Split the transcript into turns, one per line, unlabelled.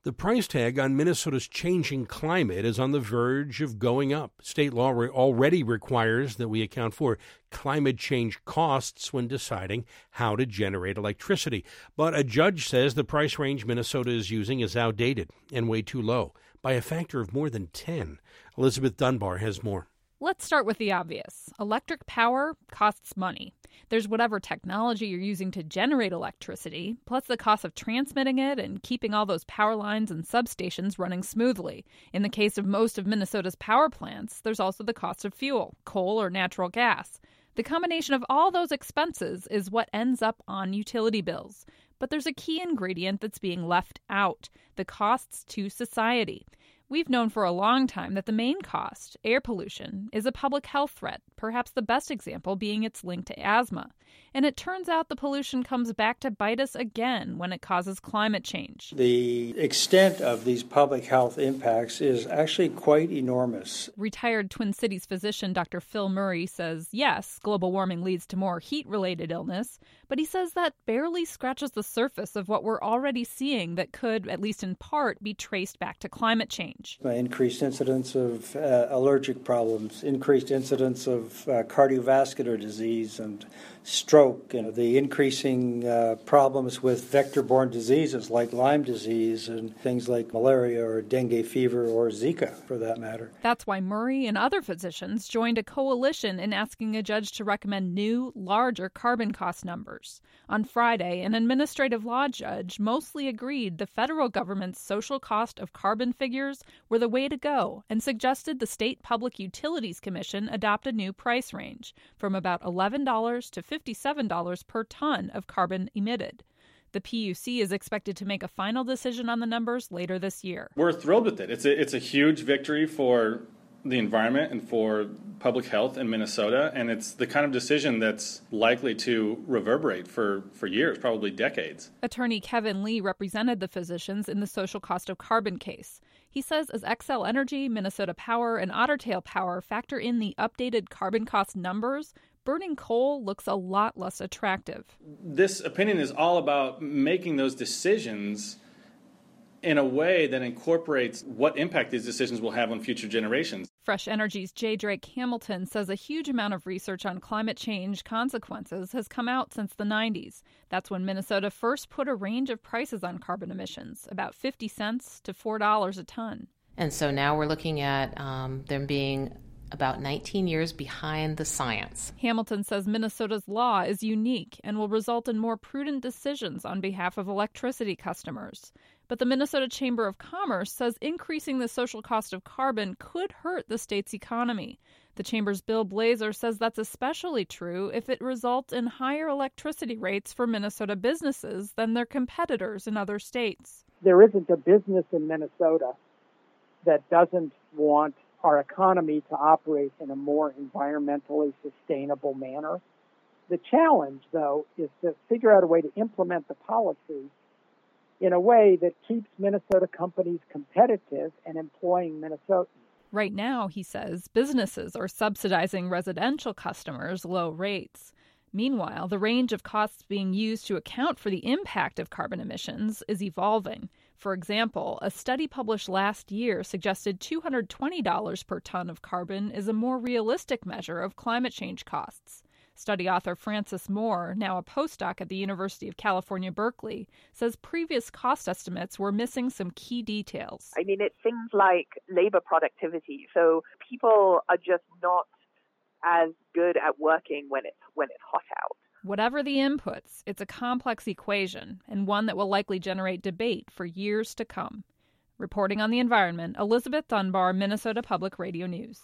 The price tag on Minnesota's changing climate is on the verge of going up. State law already requires that we account for climate change costs when deciding how to generate electricity. But a judge says the price range Minnesota is using is outdated and way too low, by a factor of more than 10. Elizabeth Dunbar has more.
Let's start with the obvious. Electric power costs money. There's whatever technology you're using to generate electricity, plus the cost of transmitting it and keeping all those power lines and substations running smoothly. In the case of most of Minnesota's power plants, there's also the cost of fuel, coal or natural gas. The combination of all those expenses is what ends up on utility bills. But there's a key ingredient that's being left out: the costs to society. We've known for a long time that the main cost, air pollution, is a public health threat, perhaps the best example being its link to asthma. And it turns out the pollution comes back to bite us again when it causes climate change.
The extent of these public health impacts is actually quite enormous.
Retired Twin Cities physician Dr. Phil Murray says, yes, global warming leads to more heat-related illness, but he says that barely scratches the surface of what we're already seeing that could, at least in part, be traced back to climate change.
Increased incidence of allergic problems, increased incidence of cardiovascular disease and stroke, and the increasing problems with vector-borne diseases like Lyme disease and things like malaria or dengue fever or Zika, for that matter.
That's why Murray and other physicians joined a coalition in asking a judge to recommend new, larger carbon cost numbers. On Friday, an administrative law judge mostly agreed the federal government's social cost of carbon figures were the way to go and suggested the State Public Utilities Commission adopt a new price range from about $11 to $57 per ton of carbon emitted. The PUC is expected to make a final decision on the numbers later this year.
We're thrilled with it. It's a huge victory for the environment and for public health in Minnesota, and it's the kind of decision that's likely to reverberate for years, probably decades.
Attorney Kevin Lee represented the physicians in the social cost of carbon case. He says as Xcel Energy, Minnesota Power, and Otter Tail Power factor in the updated carbon cost numbers, burning coal looks a lot less attractive.
This opinion is all about making those decisions in a way that incorporates what impact these decisions will have on future generations.
Fresh Energy's J. Drake Hamilton says a huge amount of research on climate change consequences has come out since the 90s. That's when Minnesota first put a range of prices on carbon emissions, about 50 cents to $4 a ton.
And so now we're looking at them being about 19 years behind the science.
Hamilton says Minnesota's law is unique and will result in more prudent decisions on behalf of electricity customers. But the Minnesota Chamber of Commerce says increasing the social cost of carbon could hurt the state's economy. The Chamber's Bill Blazer says that's especially true if it results in higher electricity rates for Minnesota businesses than their competitors in other states.
There isn't a business in Minnesota that doesn't want our economy to operate in a more environmentally sustainable manner. The challenge, though, is to figure out a way to implement the policy in a way that keeps Minnesota companies competitive and employing Minnesotans.
Right now, he says, businesses are subsidizing residential customers' low rates. Meanwhile, the range of costs being used to account for the impact of carbon emissions is evolving. For example, a study published last year suggested $220 per ton of carbon is a more realistic measure of climate change costs. Study author Francis Moore, now a postdoc at the University of California, Berkeley, says previous cost estimates were missing some key details.
I mean, it's things like labor productivity. So people are just not as good at working when it's hot out.
Whatever the inputs, it's a complex equation and one that will likely generate debate for years to come. Reporting on the environment, Elizabeth Dunbar, Minnesota Public Radio News.